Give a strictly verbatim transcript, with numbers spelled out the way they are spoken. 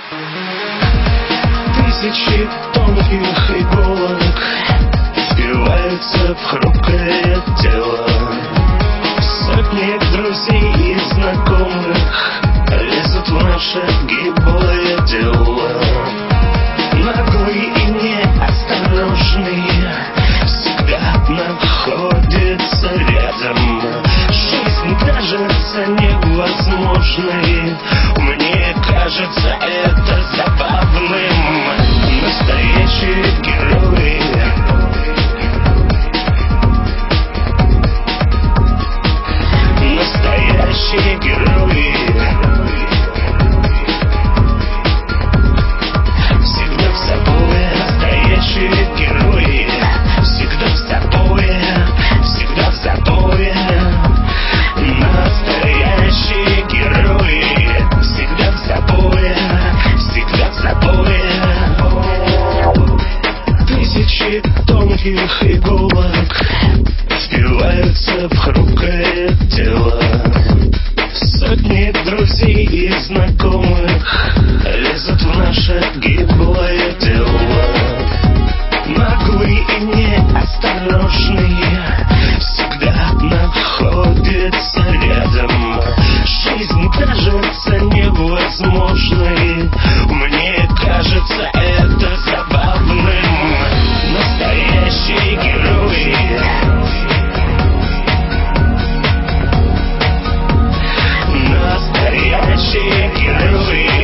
Тысячи тонких иголок впиваются в хрупкое тело. Сотни друзей и знакомых лезут в наше гиблое дело. Наглый и неосторожный всегда находится рядом. Жизнь кажется невозможной, мне кажется это забавным. Настоящие герои, настоящие герои всегда в собой. Настоящие герои всегда в собой, всегда в собой. Настоящие герои всегда в собой, всегда в собой. Тысячи тонких иголок впиваются в хрупкое тело. Сотни друзей и знакомых лезут в наше гиблое дело. Наглый и неосторожный всегда находится рядом. Жизнь кажется невозможной, мне кажется это забавным. Настоящие герои, настоящие герои.